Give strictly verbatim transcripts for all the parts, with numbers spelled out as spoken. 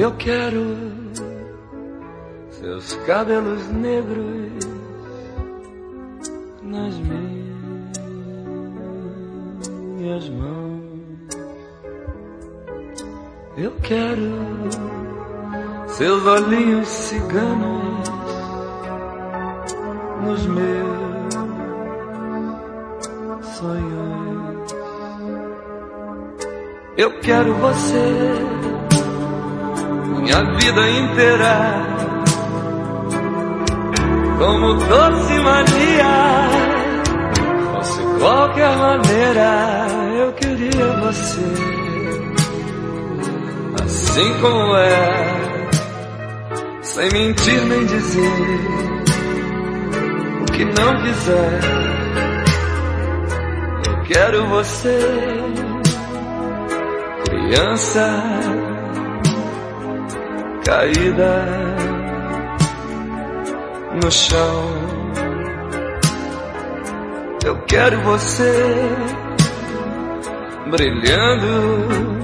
Eu quero seus cabelos negros nas minhas mãos. Eu quero seus olhinhos ciganos nos meus sonhos. Eu quero você minha vida inteira, como doce mania. Fosse qualquer maneira, eu queria você assim como é, sem mentir nem dizer o que não quiser. Eu quero você, criança caída no chão. Eu quero você brilhando,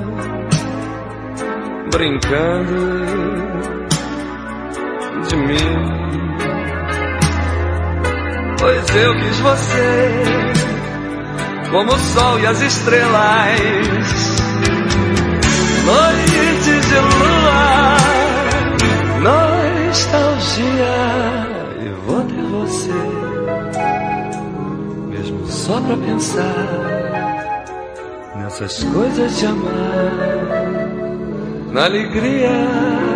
brincando de mim, pois eu quis você como o sol e as estrelas, noites de lua, nostalgia. E vou ter você mesmo só pra pensar nessas coisas de amar, na alegria.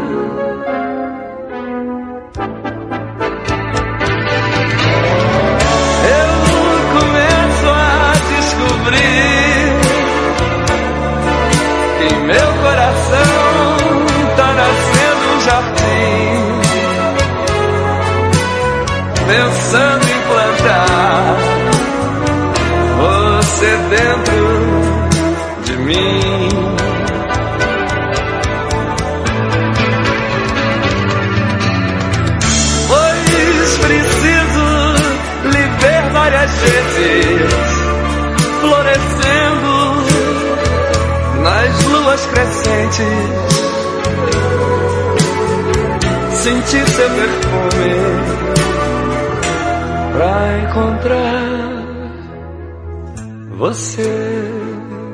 Eu começo a descobrir que em meu coração tá nascendo um jardim, pensando em plantar você dentro de mim. Preciso lhe ver várias vezes, florescendo nas luas crescentes, sentir seu perfume pra encontrar você.